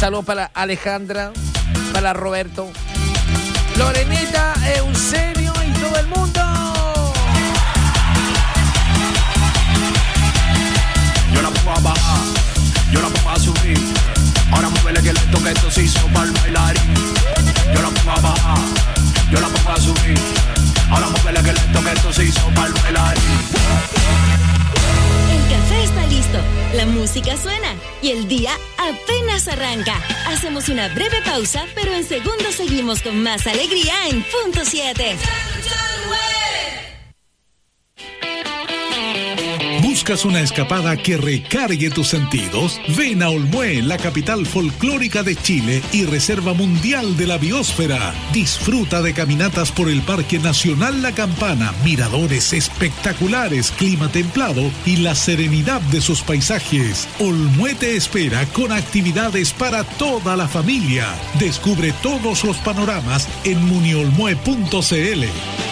saludo para Alejandra, para Roberto, Lorenita, Eusebio y todo el mundo. Yo la pongo a bajar, yo la pongo a subir. Ahora muévele que lento que esto se hizo para el bailarín. Yo la pongo a bajar, yo la pongo a subir. Ahora muévele que lento que esto se hizo para el bailarín. El café está listo, la música suena y el día apenas arranca. Hacemos una breve pausa, pero en segundos seguimos con más alegría en Punto 7. ¿Buscas una escapada que recargue tus sentidos? Ven a Olmué, la capital folclórica de Chile y reserva mundial de la biosfera. Disfruta de caminatas por el Parque Nacional La Campana, miradores espectaculares, clima templado y la serenidad de sus paisajes. Olmué te espera con actividades para toda la familia. Descubre todos los panoramas en muniolmue.cl.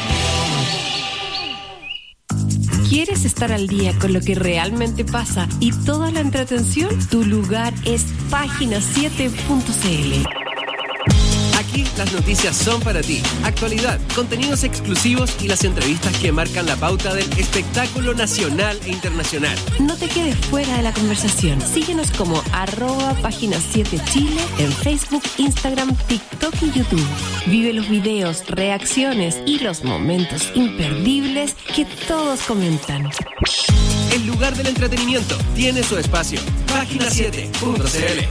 ¿Quieres estar al día con lo que realmente pasa y toda la entretención? Tu lugar es página7.cl. Aquí las noticias son para ti. Actualidad, contenidos exclusivos y las entrevistas que marcan la pauta del espectáculo nacional e internacional. No te quedes fuera de la conversación. Síguenos como @página7chile en Facebook, Instagram, TikTok y YouTube. Vive los videos, reacciones y los momentos imperdibles que todos comentan. El lugar del entretenimiento tiene su espacio. Página7.cl.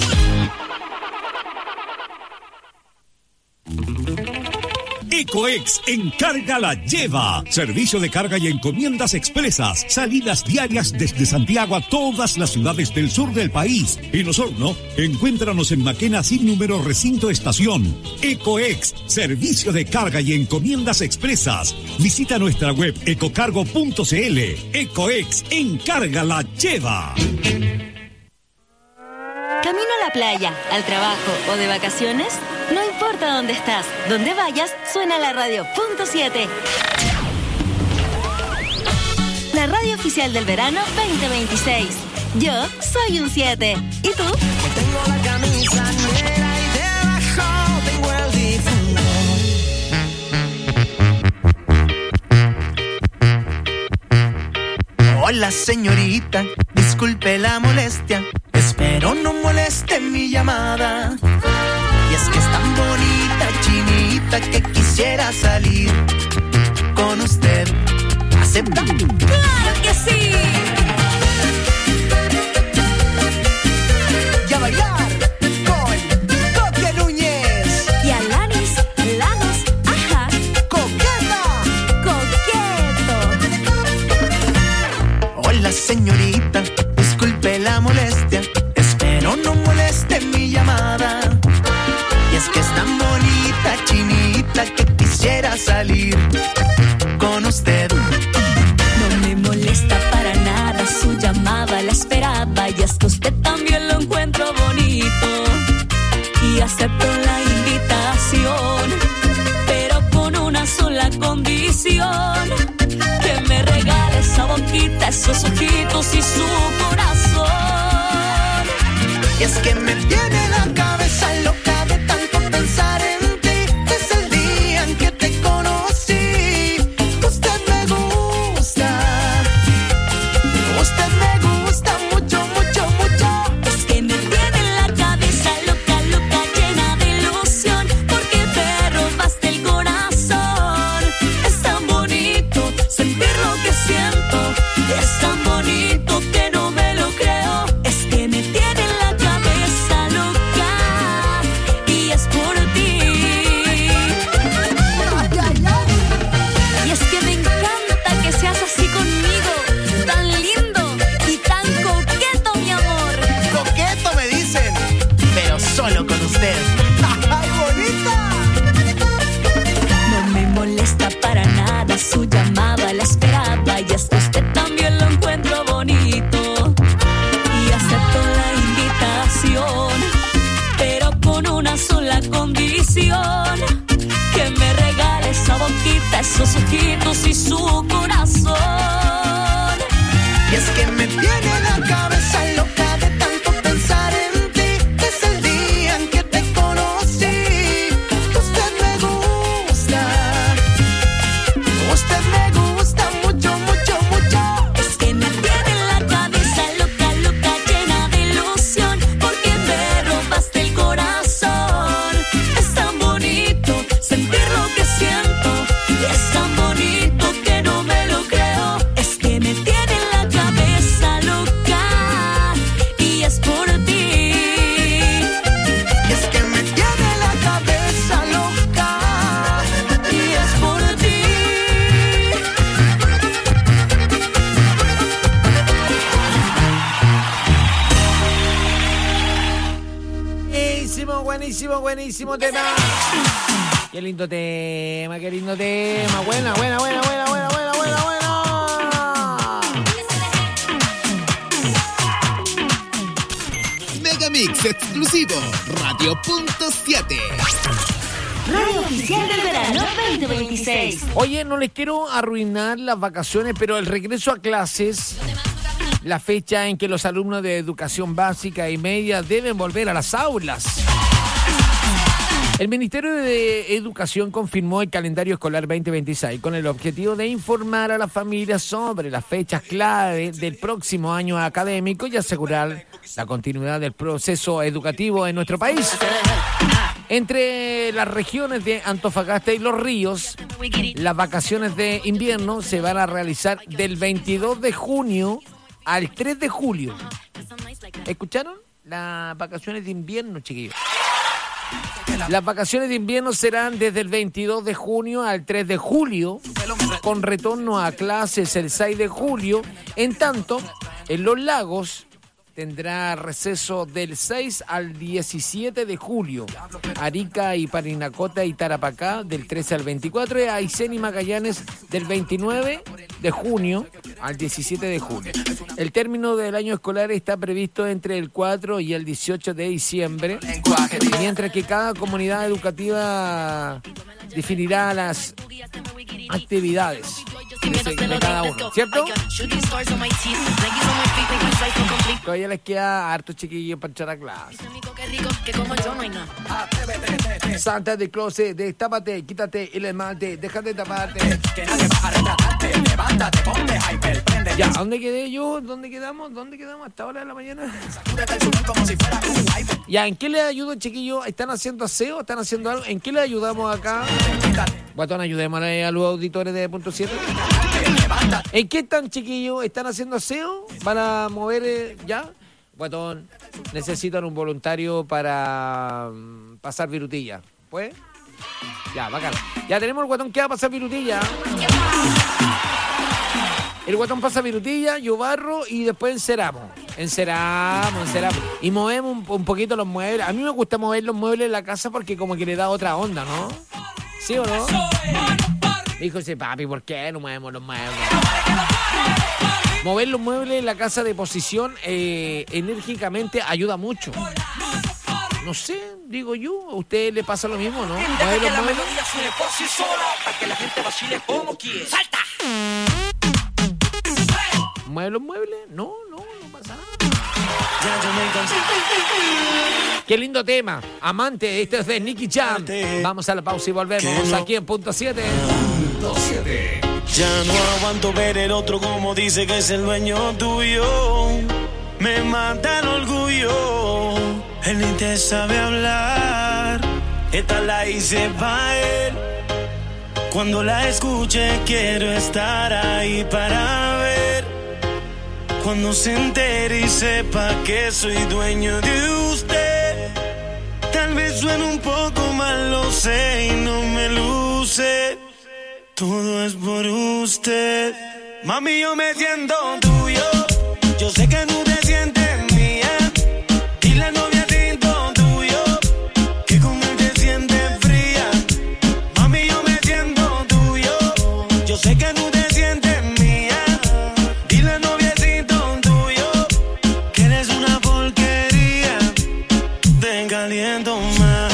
Ecoex Encarga la Lleva. Servicio de carga y encomiendas expresas. Salidas diarias desde Santiago a todas las ciudades del sur del país. En Osorno, encuéntranos en Maquena sin número recinto estación. Ecoex, servicio de carga y encomiendas expresas. Visita nuestra web ecocargo.cl. Ecoex Encarga la Lleva. ¿Camino a la playa, al trabajo o de vacaciones? No importa dónde estás, donde vayas, suena la radio Punto 7. La radio oficial del verano 2026. Yo soy un 7. ¿Y tú? Tengo la camisa negra y debajo tengo el difunto. Hola señorita, disculpe la molestia. Espero no moleste mi llamada. Y es que es tan bonita, chinita, que quisiera salir con usted. ¿Acepta? ¡Claro que sí! Y a bailar con Coque Núñez. Y Alanis Lados, ajá. ¡Coqueta! ¡Coqueto! Hola señorita, disculpe la molestia. Espero no moleste mi llamada. Y es que es tan bonita, chinita, que quisiera salir con usted. No me molesta para nada su llamada, la esperaba. Y es que usted también lo encuentro bonito. Y acepto la invitación, pero con una sola condición: que me regale esa boquita, esos ojitos y su corazón. Y es que me tiene la cabeza loca de tanto pensar en ti. Es el día en que te conocí. Usted me gusta. Usted me gusta mucho, mucho, mucho. Es que me tiene la cabeza loca, loca, llena de ilusión. Porque te robaste el corazón. Es tan bonito sentir lo que siento. Es tan bonito que no me lo creo. Es que me tiene la cabeza loca. Y es por ti. Y es que me encanta que seas así conmigo. Tan lindo y tan coqueto, mi amor. Coqueto me dicen, pero solo con usted. ¡Ay, bonita! No me molesta para nada su llamada, la esperaba. Y es que usted también lo encuentro bonito. Y acepto la invitación, pero con una sola condición: que me regale esa boquita, esos ojitos y su corazón. Y es que me tiene la cabeza loca de tanto pensar en ti. Es el día Buenísimo tema. Qué lindo tema. Buena. Megamix exclusivo, Radio.7. Radio oficial del verano 2026. Oye, no les quiero arruinar las vacaciones, pero el regreso a clases, la fecha en que los alumnos de educación básica y media deben volver a las aulas. El Ministerio de Educación confirmó el calendario escolar 2026 con el objetivo de informar a las familias sobre las fechas clave del próximo año académico y asegurar la continuidad del proceso educativo en nuestro país. Entre las regiones de Antofagasta y Los Ríos, las vacaciones de invierno se van a realizar del 22 de junio al 3 de julio. ¿Escucharon? Las vacaciones de invierno, chiquillos. Las vacaciones de invierno serán desde el 22 de junio al 3 de julio, con retorno a clases el 6 de julio. En tanto, en Los Lagos tendrá receso del 6 al 17 de julio. Arica y Parinacota y Tarapacá del 13 al 24. Y Aysén y Magallanes del 29 de junio al 17 de julio. El término del año escolar está previsto entre el 4 y el 18 de diciembre, mientras que cada comunidad educativa definirá las actividades de cada uno, ¿cierto? Todavía les queda harto, chiquillos, para echar a clase. Santa de closet, destápate, quítate el esmalte, déjate taparte. Ya, ¿dónde quedé yo? ¿Dónde quedamos hasta ahora de la mañana? Ya, ¿en qué les ayudo, chiquillos? ¿Están haciendo aseo? ¿Están haciendo algo? ¿En qué les ayudamos acá? Guatón, ayudémosle a los auditores de Punto 7. ¿En qué están, chiquillos? ¿Están haciendo aseo para mover ya? Guatón, necesitan un voluntario para pasar virutilla. ¿Pues? Ya, bacán. Ya tenemos el guatón que va a pasar virutilla. El guatón pasa virutilla, yo barro y después enceramos. Enceramos. Y movemos un poquito los muebles. A mí me gusta mover los muebles en la casa porque como que le da otra onda, ¿no? ¿Sí o no? Dijo ese papi, ¿por qué no movemos los muebles? Mover los muebles en la casa de posición enérgicamente ayuda mucho. No sé, digo yo, ¿a usted le pasa lo mismo, no? Mover los muebles. ¡Salta! ¿Mueve los muebles? No pasa nada. Qué lindo tema. Amante, este es de Nicky Jam. Vamos a la pausa y volvemos aquí en Punto 7. Punto 7. Ya no aguanto ver el otro como dice que es el dueño tuyo. Me mata el orgullo. Él ni te sabe hablar. Esta la hice pa' él. Cuando la escuche quiero estar ahí para ver. Cuando se entere y sepa que soy dueño de usted. Tal vez suene un poco mal, lo sé y no me luce. Todo es por usted. Mami, yo me siento tuyo. Yo sé que no te sientes mía. Y la novia siento tuyo. Que con él te sientes fría. Mami, yo me siento tuyo. Yo sé que no te sientes mía. Y la novia siento tuyo. Que eres una porquería. Te caliento más.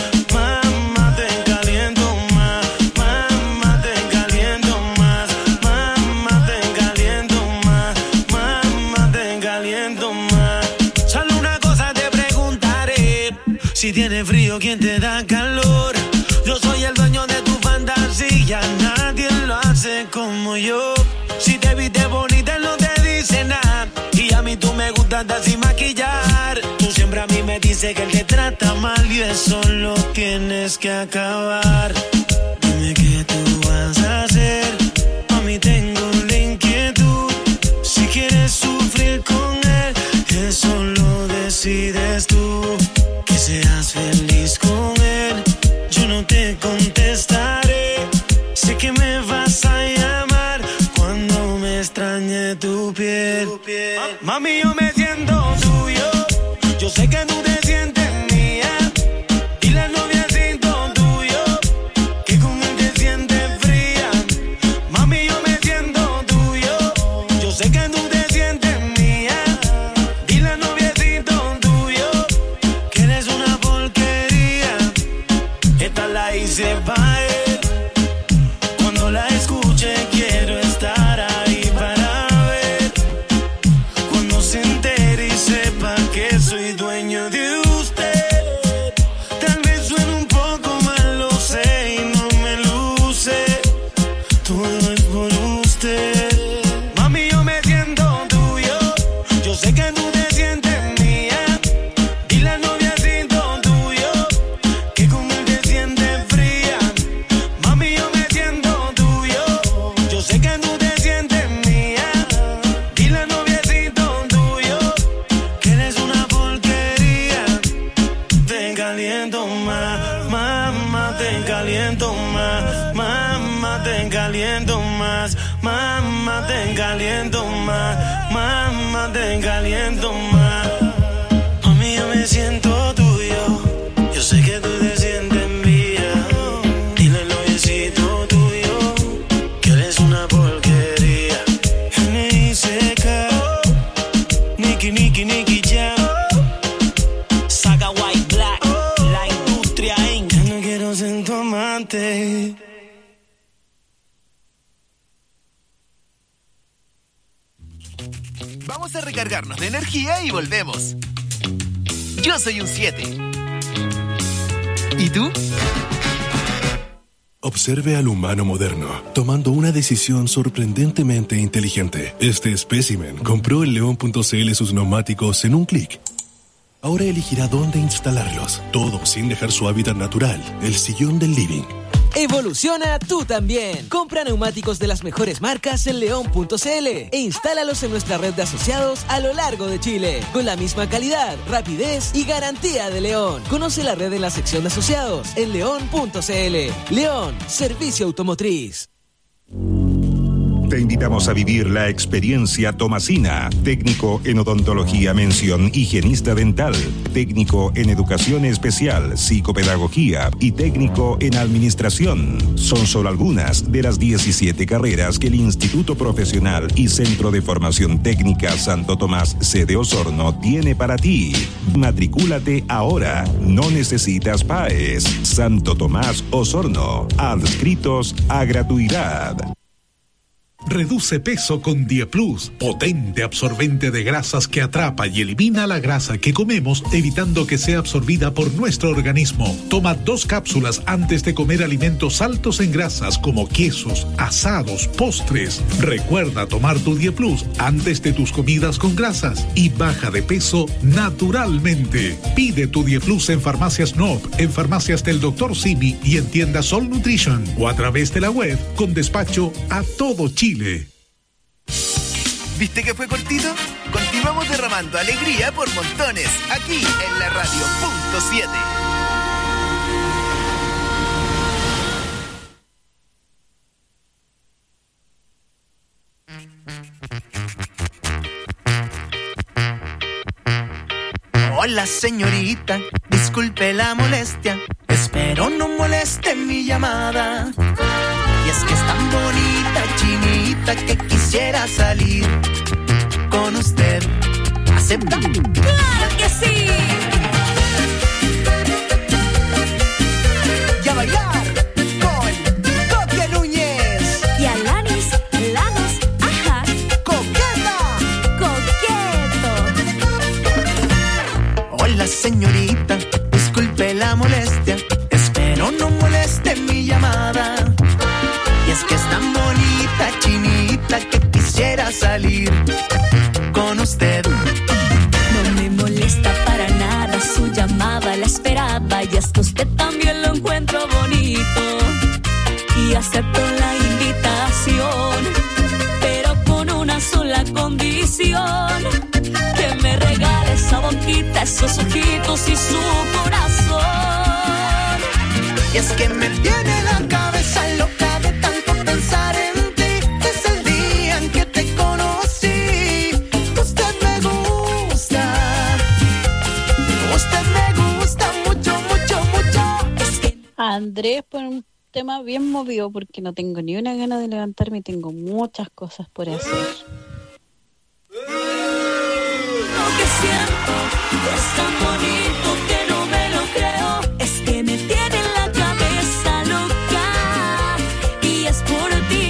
Si tienes frío, ¿quién te da calor? Yo soy el dueño de tu fantasía. Nadie lo hace como yo. Si te viste bonita, no te dice nada. Y a mí tú me gustas andar sin maquillar. Tú siempre a mí me dices que él te trata mal. Y eso lo tienes que acabar. Dime qué tú vas a hacer. A mí tengo la inquietud. Si quieres sufrir con él, eso lo decides tú. Que seas feliz con él, yo no te contestaré. Sé que me vas a llamar cuando me extrañe tu piel. Mami, yo me siento tuyo. Yo sé que tú te sientes mía. te caliento más, más te caliento más. Mami, yo me siento tuyo, yo sé que tú te sientes mía. Dile al noviecito tuyo que eres una porquería. N.I.C.K. Nicky, Nicky, Nicky Jam. Saga White Black, la industria Inc. Ya no quiero ser tu amante. Vamos a recargarnos de energía y volvemos. Yo soy un 7. ¿Y tú? Observe al humano moderno, tomando una decisión sorprendentemente inteligente. Este espécimen compró en León.cl sus neumáticos en un clic. Ahora elegirá dónde instalarlos, todo sin dejar su hábitat natural, el sillón del living. Evoluciona tú también. Compra neumáticos de las mejores marcas en León.cl e instálalos en nuestra red de asociados a lo largo de Chile, con la misma calidad, rapidez y garantía de León. Conoce la red en la sección de asociados en León.cl. León, servicio automotriz. Te invitamos a vivir la experiencia Tomasina, técnico en odontología mención higienista dental, técnico en educación especial, psicopedagogía y técnico en administración. Son solo algunas de las 17 carreras que el Instituto Profesional y Centro de Formación Técnica Santo Tomás sede Osorno tiene para ti. Matricúlate ahora, no necesitas PAES. Santo Tomás Osorno, adscritos a gratuidad. Reduce peso con Dieplus, potente absorbente de grasas que atrapa y elimina la grasa que comemos, evitando que sea absorbida por nuestro organismo. Toma 2 cápsulas antes de comer alimentos altos en grasas como quesos, asados, postres. Recuerda tomar tu Dieplus antes de tus comidas con grasas y baja de peso naturalmente. Pide tu Dieplus en Farmacias Noop, en Farmacias del Dr. Simi y en tiendas Sol Nutrition o a través de la web con despacho a todo Chile. ¿Viste que fue cortito? Continuamos derramando alegría por montones, aquí en la radio .7. Hola señorita, disculpe la molestia, espero no moleste mi llamada. Y es que es tan bonita, chinita, que quisiera salir con usted. ¿Acepta? ¡Claro que sí! Y a bailar con Coque Núñez. Y Alanis, Lanos, ajá. ¡Coqueta! ¡Coqueto! Hola señorita, disculpe la molestia, espero no moleste mi llamada. Y es que es tan bonita, chinita, que quisiera salir con usted. No me molesta para nada su llamada, la esperaba. Y es que usted también lo encuentro bonito. Y acepto la invitación, pero con una sola condición: que me regale esa boquita, esos ojitos y su corazón. Y es que me tiene la cabeza loca de tanto pensar en ti. Es el día en que te conocí. Usted me gusta. Usted me gusta mucho, mucho, mucho. Es que Andrés, por un tema bien movido, porque no tengo ni una gana de levantarme y tengo muchas cosas por hacer. Lo que siento es tan bonito que no me lo creo. Es que me tiene la cabeza loca y es por ti.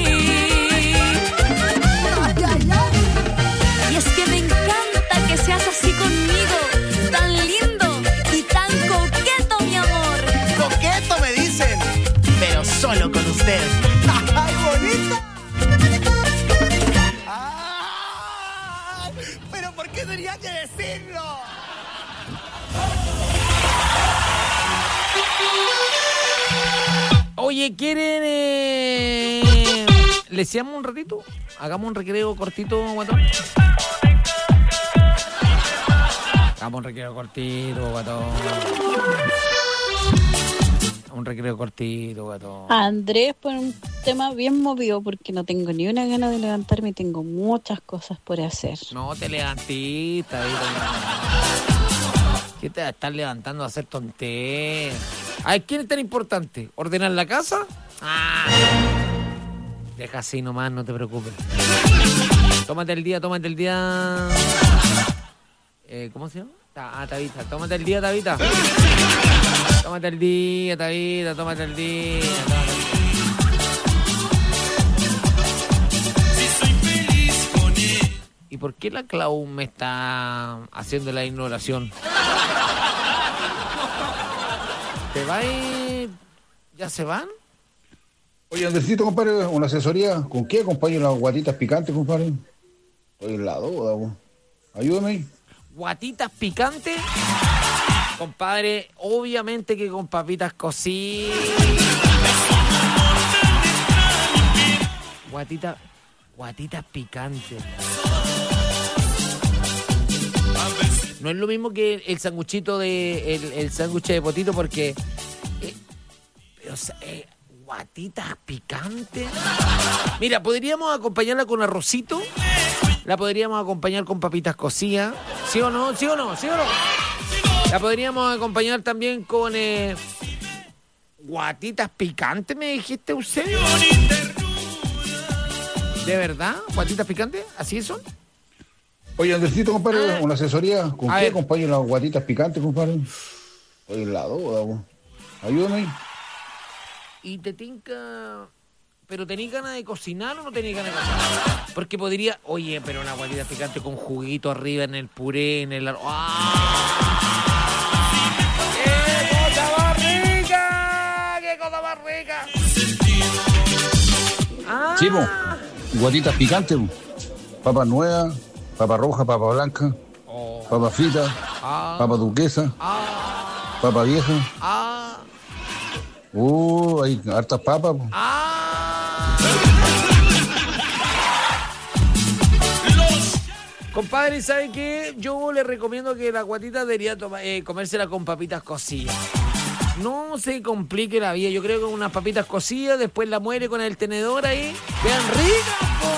Y es que me encanta que seas así conmigo, tan lindo y tan coqueto, mi amor. coqueto me dicen, pero solo con usted. ¡Ay, bonita! ¡Ay! ¿Pero por qué tenía que decirlo? Oye, ¿quieren ¿le seamos un ratito? Hagamos un recreo cortito, guatón. Hagamos un recreo cortito, guatón. Un recreo cortito, gato. Andrés, por un tema bien movido, porque no tengo ni una gana de levantarme y tengo muchas cosas por hacer. No te levantita, ¿qué te va a estar levantando a hacer tonterías? A ver, ¿quién es tan importante? ¿Ordenar la casa? Ah, deja así nomás, no te preocupes. Tómate el día. ¿Cómo se llama? Tabita. Tómate el día, Tabita. Tómate el día, Tabita. Tómate el día. ¿Y por qué la Clau me está haciendo la ignoración? ¿Te va y ya se van? Oye, necesito, compadre, una asesoría. ¿Con qué acompaño las guatitas picantes, compadre? Estoy en la duda, po. Ayúdame. ¿Guatitas picantes? Compadre, obviamente que con papitas cocidas. Guatitas picantes. No es lo mismo que el sanguchito el sándwich de potito porque... guatitas picantes. Mira, podríamos acompañarla con arrocito. La podríamos acompañar con papitas cocidas. ¿Sí o no? La podríamos acompañar también con guatitas picantes, me dijiste, Eusebio. ¿De verdad? ¿Guatitas picantes? ¿Así son? Oye, necesito, compadre, una asesoría. ¿Con qué acompaño las guatitas picantes, compadre? Estoy en la duda, po. Ayúdame. ¿Y te tinca... ¿Pero tenés ganas de cocinar o no tenés ganas de cocinar? Porque podría... Oye, pero una guatita picante con juguito arriba en el puré, en el... ¡Qué cosa más rica! ¡Qué cosa más rica! Sí, po. Guatitas picantes, po. Papas nuevas, papa roja, papa blanca, papa frita, papa duquesa, papa vieja. Hay hartas papas, po. Compadre, ¿sabe qué? Yo le recomiendo que la guatita debería comérsela con papitas cocidas. No se complique la vida. Yo creo que unas papitas cocidas, después la muere con el tenedor ahí. ¡Quedan ricas, po!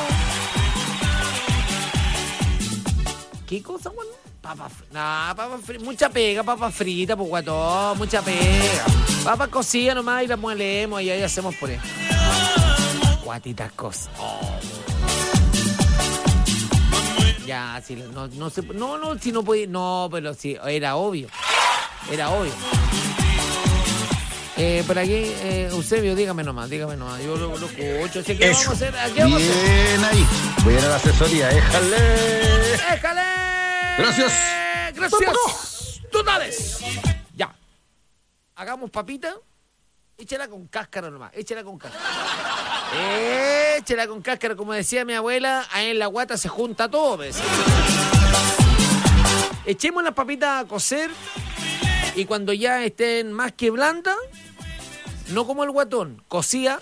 ¿Qué cosa, bueno? Papas fritas. Mucha pega, papas fritas, pues, guatón. Mucha pega. Papas cocidas nomás y las molemos y ahí hacemos por ahí. Guatitas cocidas. Ya, si no se... No, si no podía... No, pero sí, era obvio. Por aquí, Eusebio, dígame nomás. Yo lo escucho. Así que vamos a hacer... Bien ahí. Voy a ir a la asesoría. ¡Éjale! Gracias. Tú dales. Ya. Hagamos papita. Échala con cáscara nomás. Échala con cáscara. Como decía mi abuela, ahí en la guata se junta todo. ¿Ves? Echemos las papitas a cocer. Y cuando ya estén más que blandas, no como el guatón, cocía.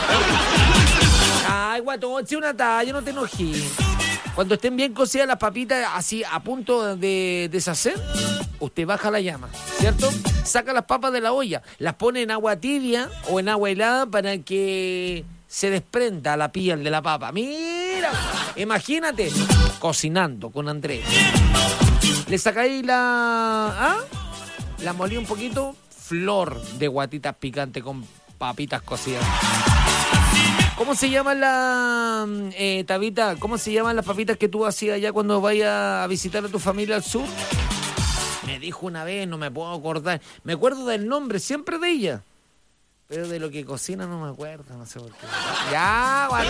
Ay, guatón, si una talla, no te enojes. Cuando estén bien cocidas las papitas, así a punto de deshacer, usted baja la llama, ¿cierto? Saca las papas de la olla, las pone en agua tibia o en agua helada para que se desprenda la piel de la papa. Mira, imagínate, cocinando con Andrés. Le sacáis la molí un poquito, flor de guatitas picantes con papitas cocidas. ¿Cómo se llaman Tabita? ¿Cómo se llaman las papitas que tú hacías allá cuando vayas a visitar a tu familia al sur? Me dijo una vez, no me puedo acordar. Me acuerdo del nombre, siempre de ella. Pero de lo que cocina no me acuerdo, no sé por qué. ¡Ya, bueno!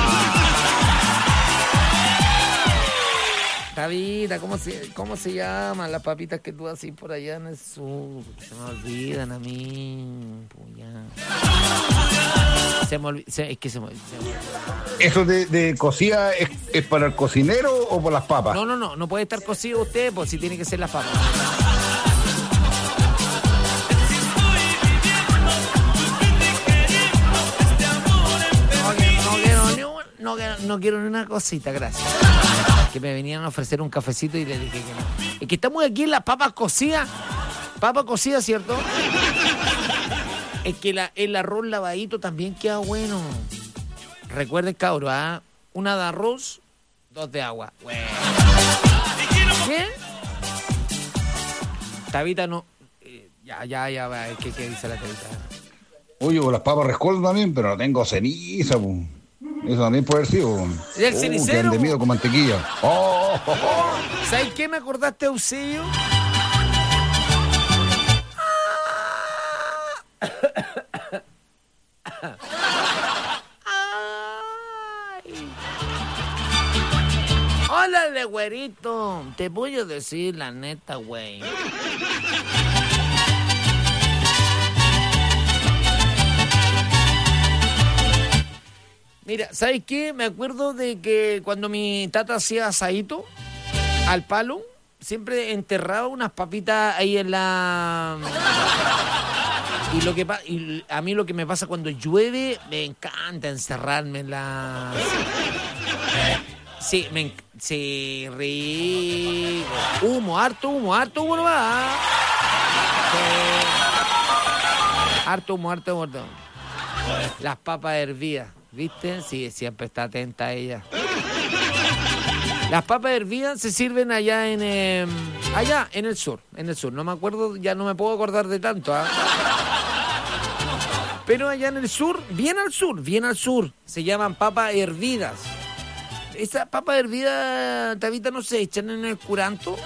Tabita, ¿cómo se llaman las papitas que tú haces por allá en el sur? Se me olvidan a mí. ¿Eso de cocida es para el cocinero o por las papas? No puede estar cocido usted, pues si tiene que ser las papas. No quiero ni una cosita, gracias. Que me venían a ofrecer un cafecito y le dije que no. Es que estamos aquí en las papas cocidas. Papas cocidas, ¿cierto? Es que el arroz lavadito también queda bueno. Recuerden, cabros, ¿ah? 1 de arroz, 2 de agua. Bueno. ¿Qué? Tabita no... Ya, ¿qué dice la Tabita? Oye, las papas rescoldo también, pero no tengo ceniza, po. Eso también puede haber sido. ¿Y el cenicero? Que han de con mantequilla. ¿Sabes qué me acordaste, Eusebio? Órale, güerito. Te voy a decir la neta, güey. Mira, ¿sabes qué? Me acuerdo de que cuando mi tata hacía asadito al palo, siempre enterraba unas papitas ahí en la... Y a mí lo que me pasa cuando llueve, me encanta encerrarme en la... Sí, sí, rico. Harto humo nomás. Sí. Harto humo. Las papas hervidas, ¿viste? Sí, siempre está atenta a ella. Las papas hervidas se sirven allá en el sur. No me acuerdo, ya no me puedo acordar de tanto, ¿ah? Pero allá en el sur, bien al sur, se llaman papas hervidas. Esas papas hervidas, Tabita, no se echan en el curanto.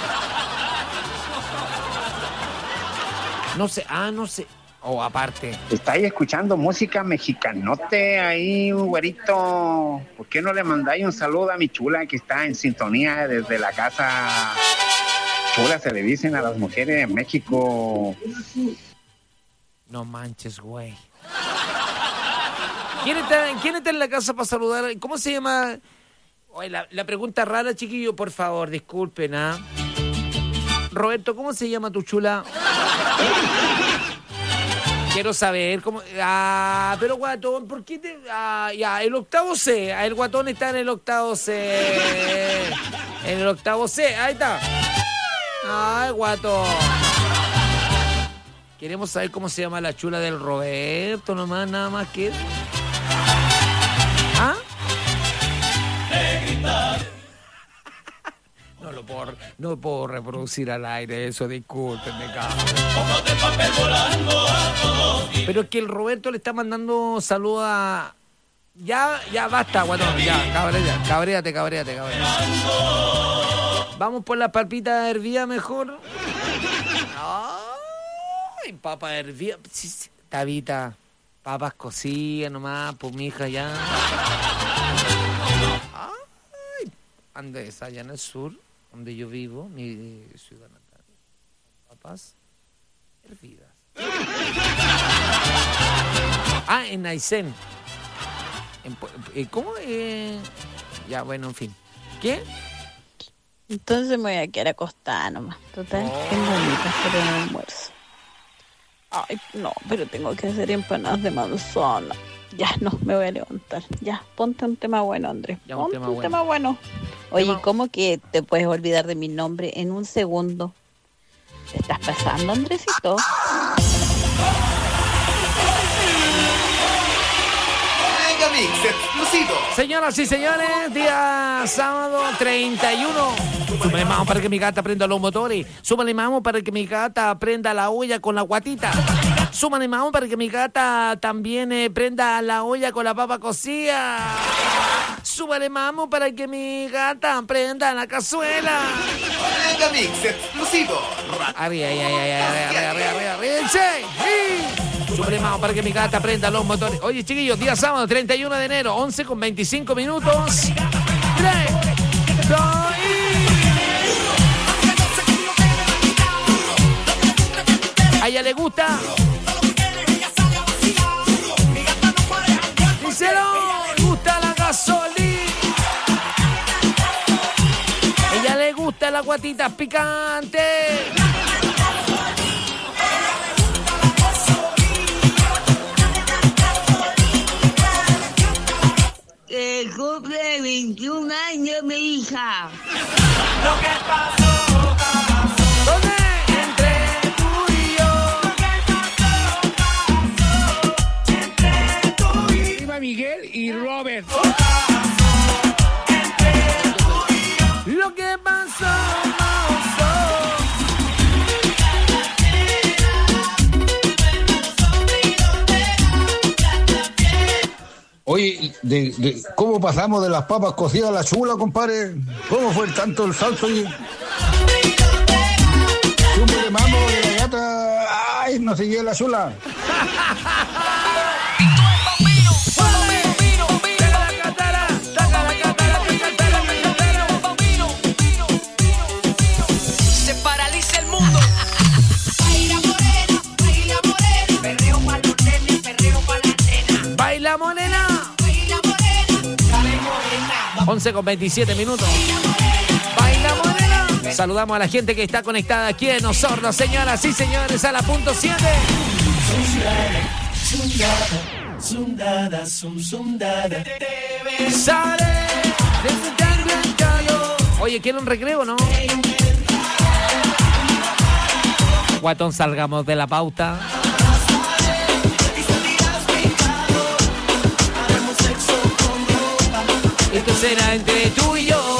No sé. O aparte. Estáis escuchando música mexicanote ahí, güerito. ¿Por qué no le mandáis un saludo a mi chula que está en sintonía desde la casa? Chula se le dicen a las mujeres de México. No manches, güey. ¿Quién está en la casa para saludar? ¿Cómo se llama? Oye, la pregunta rara, chiquillo, por favor, disculpen, ¿ah? Roberto, ¿cómo se llama tu chula? Quiero saber cómo... pero guatón, ¿por qué te...? Ya, el octavo C. El guatón está en el octavo C. En el octavo C, ahí está. Ay, guatón. Queremos saber cómo se llama la chula del Roberto, nomás, nada más que... ¿Ah? No puedo reproducir al aire eso, discúlpenme, cabrón. Pero es que el Roberto le está mandando saludos a... Ya basta, guatón, ya, cabréate. Vamos por la palpita hervida mejor. Ay, papas hervidas. Sí, Tabita, papas cocidas nomás, pues mi hija ya. Ay, Andes, allá en el sur, donde yo vivo, mi ciudad natal. Papas hervidas. En Aysén. ¿Cómo? Ya, bueno, en fin. ¿Qué? Entonces me voy a quedar acostada nomás. Total, tengo bonitas para el almuerzo. Ay, no, pero tengo que hacer empanadas de manzana. Ya, no, me voy a levantar. Ya, ponte un tema bueno, Andrés. Ya, ponte un tema bueno. Oye, ¿cómo que te puedes olvidar de mi nombre en un segundo? ¿Te estás pasando, Andresito? Mix exclusivo. Señoras y señores, día sábado 31. Súmale mamo para que mi gata prenda los motores. Súmale mamo para que mi gata prenda la olla con la guatita. Súmale mamo para que mi gata también prenda la olla con la papa cocida. Súmale mamo para que mi gata prenda la cazuela. Mega Mix exclusivo. Arriba. Súbele mamo para que mi gata prenda los motores. Oye, chiquillos, día sábado, 31 de enero, 11:25 minutos. 3, 2 y... ¿A ella le gusta? Díselo, le gusta la gasolina. A ella le gusta las guatitas picantes. Cumple 21 años mi hija. Lo que pasó, ¿dónde? Entre tú y yo. cómo pasamos de las papas cocidas a la chula, compadre. ¿Cómo fue tanto el salto? Súmele mambo de la gata. Ay, no seguía la chula. Se paraliza el mundo. Baila morena, perreo pa' los nenes, perreo pa' la nena. Baila morena. 11:27 minutos. Baila morena. Saludamos a la gente que está conectada aquí en Osorno, señoras y señores, a la punto 7. Sale. Oye, ¿quiere un recreo, no? Guatón, salgamos de la pauta. Esto será entre tú y yo.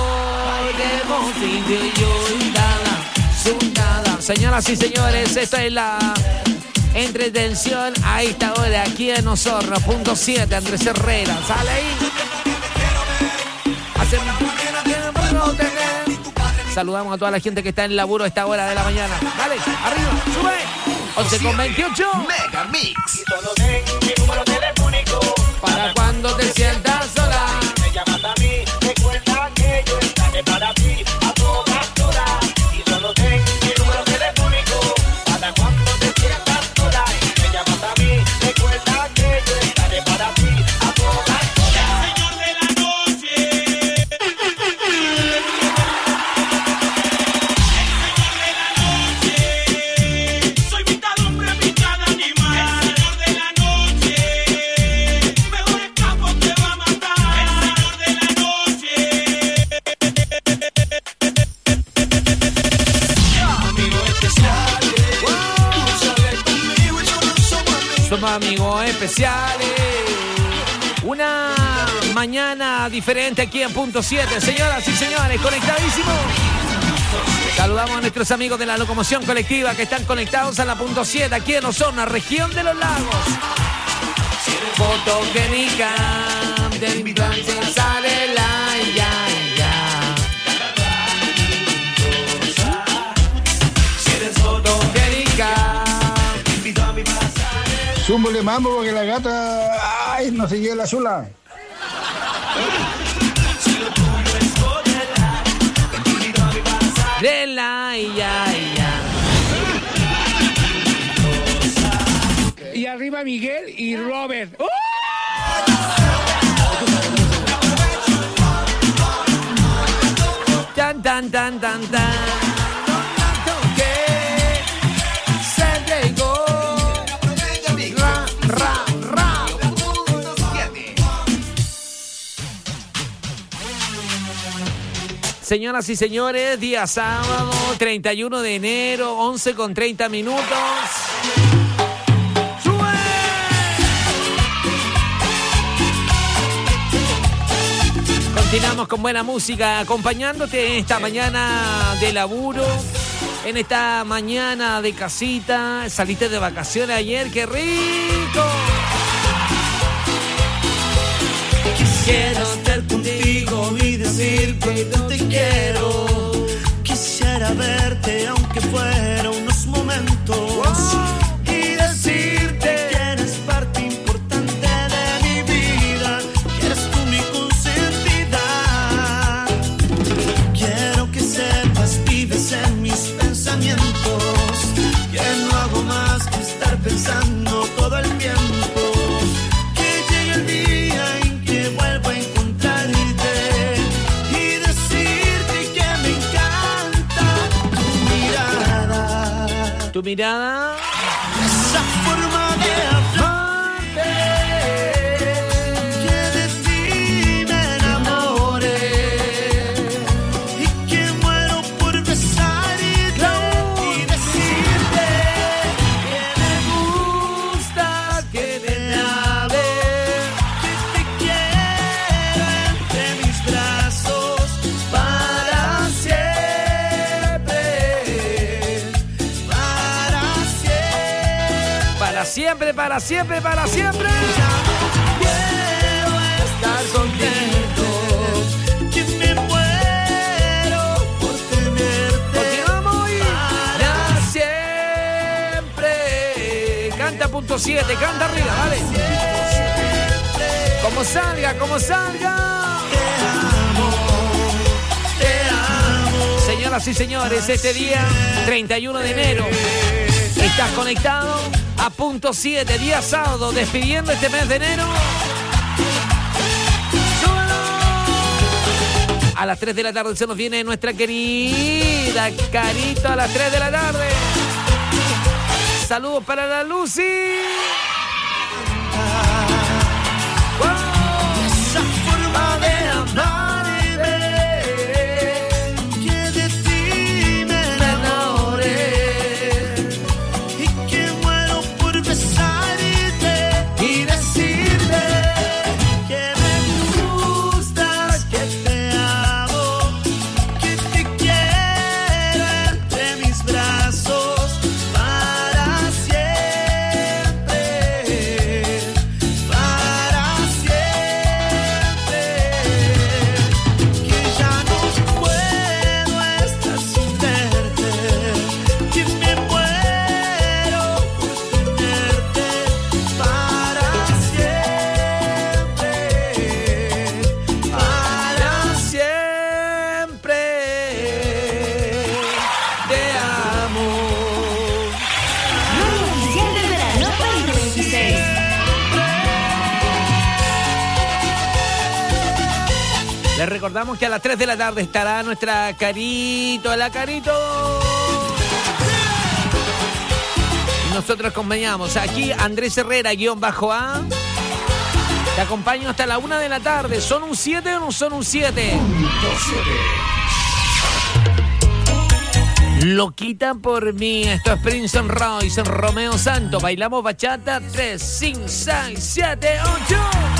Señoras y señores, esto es la entretención a esta hora aquí en Osorno, punto 7, Andrés Herrera. Sale ahí. Saludamos a toda la gente que está en laburo a esta hora de la mañana. Dale, arriba, sube. 11:28. Mega Mix. Y solo ten mi número telefónico. Para cuando te sientas sola. Me llamas a mí, recuerda que yo estaré para ti a todas horas. Y solo ten mi número telefónico. Para cuando te sientas sola. Me llamas a mí, recuerda que yo estaré para ti a todas horas. Señor de la noche. Soy mitad hombre, mitad animal. El señor de la noche. Mejor escapo te va a matar. El señor de la noche. Amigo especial. Tú sales conmigo y solo somos amigos especiales. Una mañana diferente aquí en punto 7. Señoras y señores, conectadísimos. Saludamos a nuestros amigos de la locomoción colectiva que están conectados a la punto 7 aquí en Osorno, región de los lagos. Fotogénica, de mi infancia sale la ya. Si eres fotogénica. Súmbole mambo porque la gata. Ay, no seguía la chula. De la ya. Y arriba Miguel y Robert. Tan. Señoras y señores, día sábado, 31 de enero, 11:30 minutos. ¡Sube! Continuamos con buena música, acompañándote esta mañana de laburo, en esta mañana de casita. Saliste de vacaciones ayer, ¡qué rico! Quisiera estar contigo y decir cuánto te quiero. Quisiera verte aunque fuera unos momentos. Y decirte que eres parte importante de mi vida. Que eres tú mi consentida. Quiero que sepas, vives en mis pensamientos. Que no hago más que estar pensando todo el tiempo. Tu mirada, esa forma de amarte, que de ti me enamoré y que muero por besarte y decirte que me gusta, que te ame, que te quiero entre mis brazos para siempre. Para siempre. Quiero estar contento. Que me muero por tenerte. Continuamos y para siempre. Canta punto 7, canta arriba, ¿vale? Como salga, como salga. Señoras y señores, este día 31 de enero estás conectado a punto 7, día sábado, despidiendo este mes de enero. A las 3 de la tarde se nos viene nuestra querida Carito a las 3 de la tarde. Saludos para la Lucy. Esa forma de amarme, que de ti me enamoré y que muero por besarte y decirte que me gustas, que te amo, que te quiero entre mis brazos para siempre, que ya no puedo estar sin verte, que me muero por tenerte para siempre, Te amo. Nuevo oficial del verano 2026. Les recordamos que a las 3 de la tarde estará nuestra Carito, la Carito. Y nosotros acompañamos aquí Andrés Herrera, _A. Te acompaño hasta la 1 de la tarde. ¿Son un 7 o no son un 7? Loquita por mí. Esto es Prince and Royce en Romeo Santos. Bailamos bachata. 3, 5, 6, 7, 8.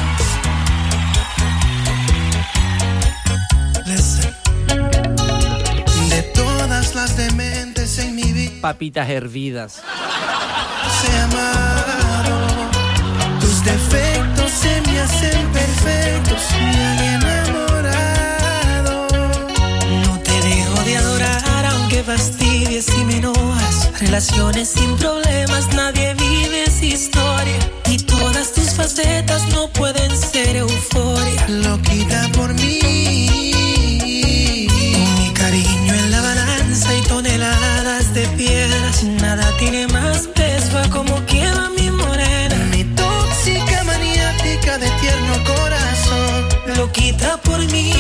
De todas las dementes en mi vida Papitas hervidas. se amaron. Tus defectos se me hacen perfectos, me han enamorado. No te dejo de adorar aunque fastidies y me enojas. Relaciones sin problemas, nadie vive esa historia. Y todas tus facetas no pueden ser euforia. Loquita por mí, con mi cariño en la balanza y toneladas de piedras. Nada tiene más peso a como quiera mi morena. mi tóxica maniática de tierno corazón. Loquita por mí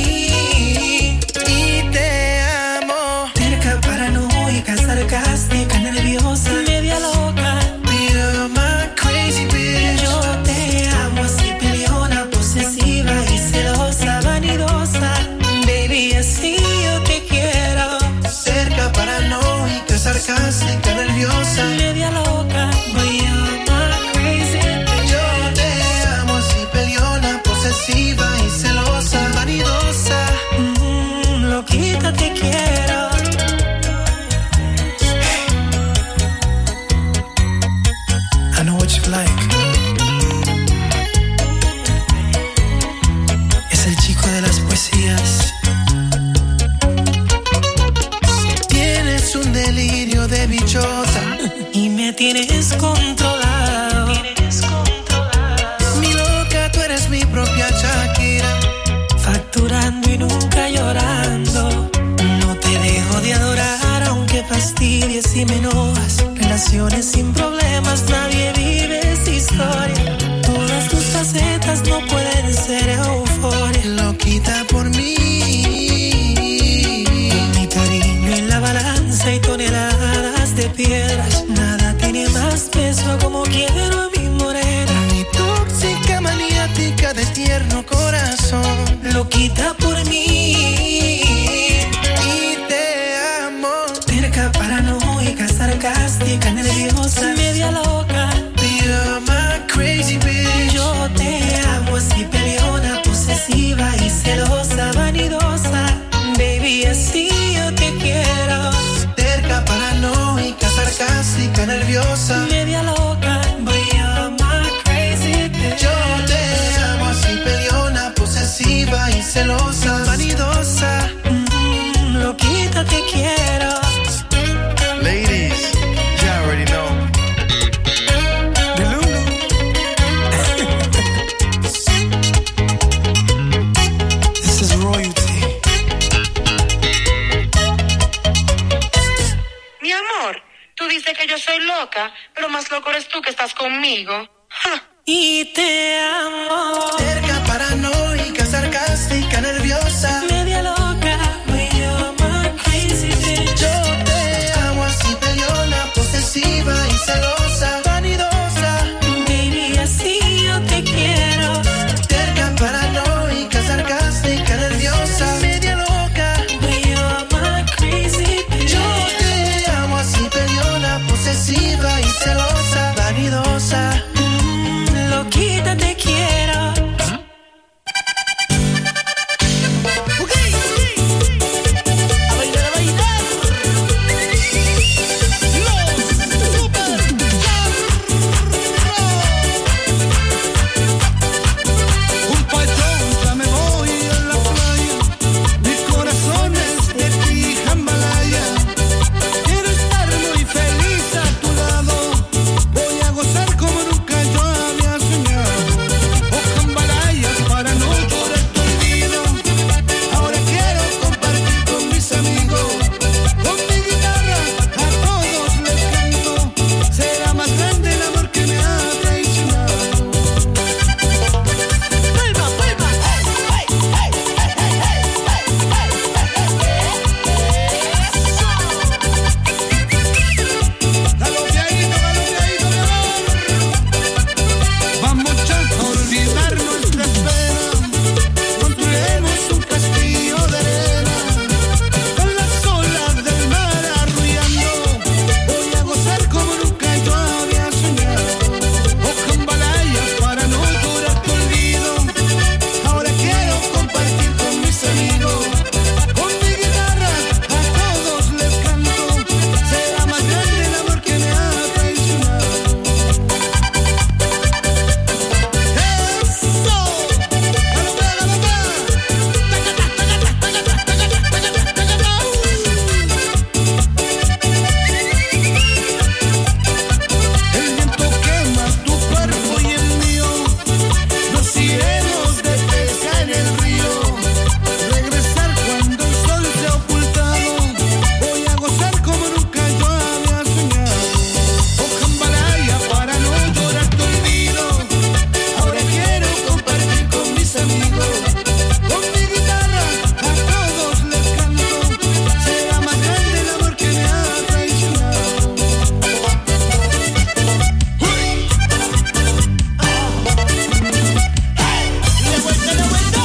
Y te amo, terca, paranoica, sarcástica, nerviosa, media loca. you're my crazy bitch. Yo te amo así, peleona, posesiva y celosa, vanidosa. Baby, así yo te quiero. Cerca, paranoica, sarcástica, nerviosa. Media loca, boy, you're my crazy bitch. Yo te amo así, peleona, posesiva y celosa, vanidosa. Loquita te quiero. I know what you like. Es el chico de las poesías. Tienes un delirio de bichota Y me tienes controlado. Mi loca, tú eres mi propia Shakira. Facturando y nunca llorando. No te dejo de adorar aunque fastidies y me enojas. Relaciones sin problemas, nadie vive esa historia. Todas tus facetas no pueden ser euforia. Loquita por mí, Mi cariño en la balanza y toneladas de piedras. Nada tiene más peso como quiero a mi morena. mi tóxica maniática de tierno corazón. Loquita por mí. Y te amo, Terca, paranoica, sarcástica, nerviosa, media loca. you're my crazy bitch. Yo te amo así, peleona, posesiva y celosa, vanidosa. Baby, así yo te quiero. Terca, paranoica, sarcástica, nerviosa. Media loca, boy, you're my crazy bitch. Yo te amo así, peleona, Tú dices que yo soy loca, pero más loco eres tú que estás conmigo. ¡Ja! Y te amo. Cerca, paranoica, sarcástica, nerviosa, media loca. You're my crazy bitch. Yo te amo así, peleona, posesiva y celosa, vanidosa. Baby, así yo te quiero. Cerca, paranoica, sarcástica, nerviosa, media loca. You're my crazy bitch. Yo te amo así, peleona, posesiva y celosa, vanidosa. Loquita te quiero. A bailar, a bailar. Los Super un pachón, ya me voy a la playa. Mi corazón es de ti, jambalaya. Quiero estar muy feliz a tu lado. Voy a gozar como nunca yo había soñado. Oh, jambalayas para no llorar tu olvido. Ahora quiero compartir con mis amigos. Con mi guitarra a todos les canto. Será más grande el amor que me ha traicionado. ¡Palma, palma! ¡Hey, hey, hey, hey, Galopeadito, galopeadito, mi amor. Vamos ya a olvidar nuestra espera. Construiremos un castillo de arena con las olas del mar arrullando. Voy a gozar como nunca yo había soñado. Oh, jambalayas para no durar tu olvido. Ahora quiero compartir con mis amigos. Con mi guitarra a todos les canto. Será más grande el amor que me ha traicionado. El viento quema tu cuerpo y el mío. Nos iremos de pesca en el río. Regresar cuando el sol se ha ocultado. Voy a gozar como nunca yo había soñado. Oh, jambalaya para no llorar tu olvido. Ahora quiero compartir con mis amigos. Con mi guitarra a todos les canto. Será más grande el amor que me ha traicionado. La vuelta, la vuelta.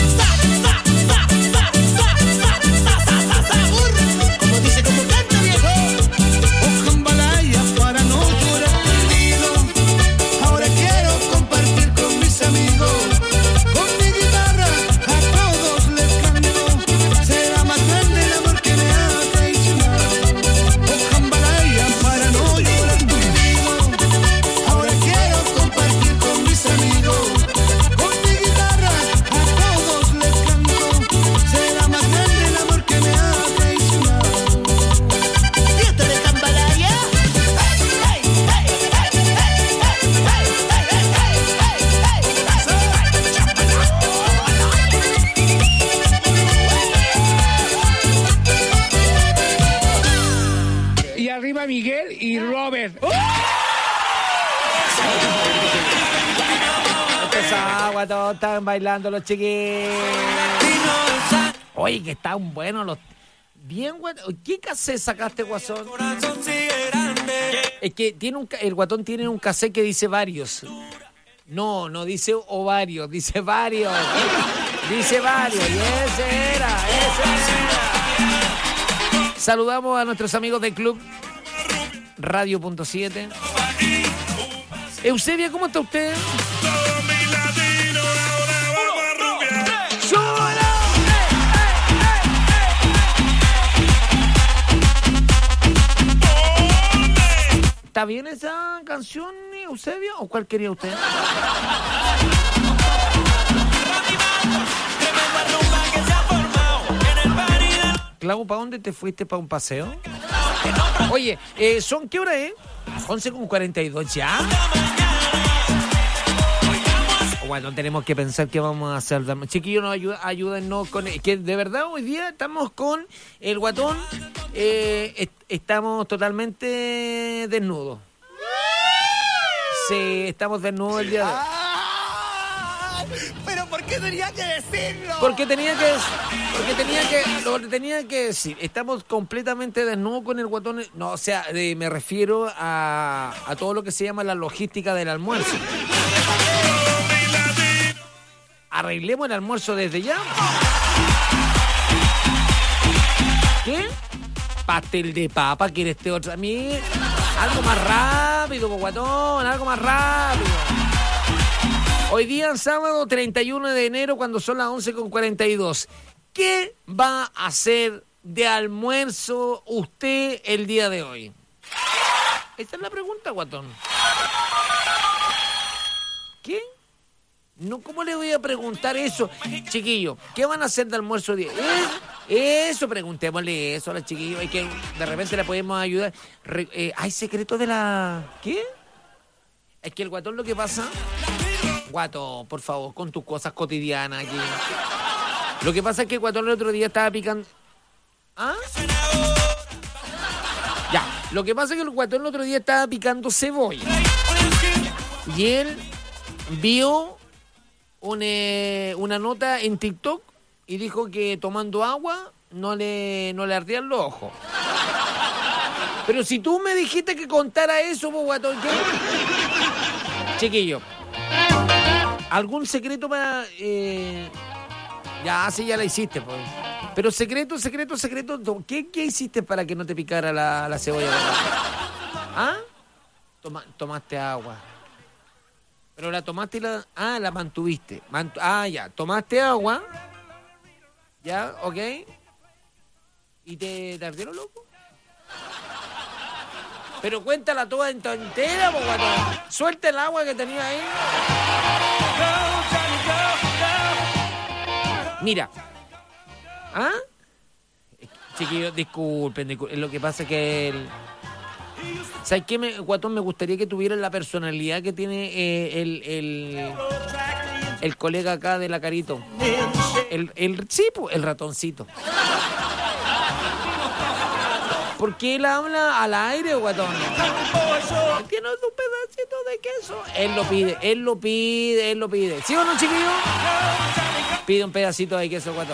Como dice, como canta, viejo. Oh, jambalaya para no llorar tu olvido. Ahora quiero compartir con mis amigos. Con mi guitarra a todos les canto. Será más grande el amor que me ha traicionado. Oh, jambalaya para no llorar tu olvido. Ahora quiero compartir con mis amigos. Con mi guitarra a todos les canto. Será más grande el amor que me ha traicionado. Fiesta de jambalaya. Y arriba Miguel y Robert. Esa guatón, están bailando los chiquillos. Oye, que están buenos los... Bien, guatón. ¿Qué cassette sacaste, guasón? Es que tiene el guatón tiene un cassette que dice varios. No dice ovarios, dice varios. Dice varios. Y ese era. Saludamos a nuestros amigos del club Radio.7. Eusebia, ¿cómo está usted? ¿Está bien esa canción, Eusebio? ¿O cuál quería usted? Clavo, ¿para dónde te fuiste? ¿Para un paseo? Oye, ¿son qué hora es? 11:42 ya. Bueno, tenemos que pensar qué vamos a hacer. Chiquillos, ayúdennos con... Que de verdad hoy día estamos con el Guatón. Estamos totalmente desnudos. Sí, estamos desnudos el día de hoy. ¿Pero por qué tenía que decirlo? Porque tenía que decir. Estamos completamente desnudos con el Guatón. No, o sea, me refiero a todo lo que se llama la logística del almuerzo. Arreglemos el almuerzo desde ya. ¿Qué? Pastel de papa, ¿quiere este otro? A mí, algo más rápido, Guatón, algo más rápido. Hoy día, sábado 31 de enero, cuando son las 11:42. ¿Qué va a hacer de almuerzo usted el día de hoy? Esta es la pregunta, Guatón. ¿Qué? No, ¿cómo le voy a preguntar eso? Chiquillo, ¿qué van a hacer de almuerzo hoy día? Eso, preguntémosle eso a la chiquillos. Que de repente la podemos ayudar. ¿Hay secretos de la...? ¿Qué? Es que el Guatón lo que pasa... Guato, por favor, con tus cosas cotidianas aquí. Lo que pasa es que el Guatón el otro día estaba picando... ¿Ah? Ya, lo que pasa es que el Guatón el otro día estaba picando cebolla. Y él vio una nota en TikTok y dijo que tomando agua no le ardían los ojos. Pero si tú me dijiste que contara eso, pues, Guatón, ¿qué? Chiquillo, ¿algún secreto para...? Ya, sí, ya la hiciste, pues. Pero secreto, ¿qué hiciste para que no te picara la cebolla? ¿Ah? Tomaste agua. Pero la tomaste y la mantuviste. Ya, tomaste agua. Ya, ok. ¿Y te ardieron, loco? Pero cuéntala toda entera, po, Guatón. Suelta el agua que tenía ahí. Mira. ¿Ah? Chiquillos, disculpen. Lo que pasa es que ¿sabes qué, Guatón? Me gustaría que tuvieran la personalidad que tiene el colega acá de la Carito. El ratoncito. Porque él habla al aire, Guatón. Tiene un pedacito de queso. Él lo pide. ¿Sí o no, chiquillo? Pide un pedacito de queso, Guatón.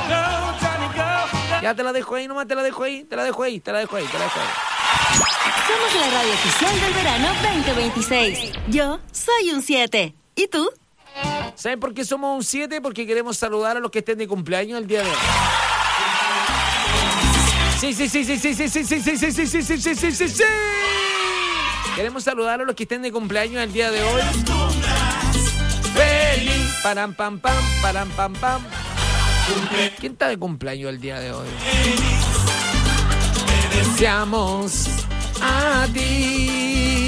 Ya te la dejo ahí, nomás te la dejo ahí. Somos la radio oficial del verano 2026. Yo soy un 7. ¿Y tú? ¿Saben por qué somos un 7? Porque queremos saludar a los que estén de cumpleaños el día de hoy. Sí. Queremos saludar a los que estén de cumpleaños el día de hoy. Feliz. Param pam pam, param pam pam. ¿Quién está de cumpleaños el día de hoy? Te deseamos a ti.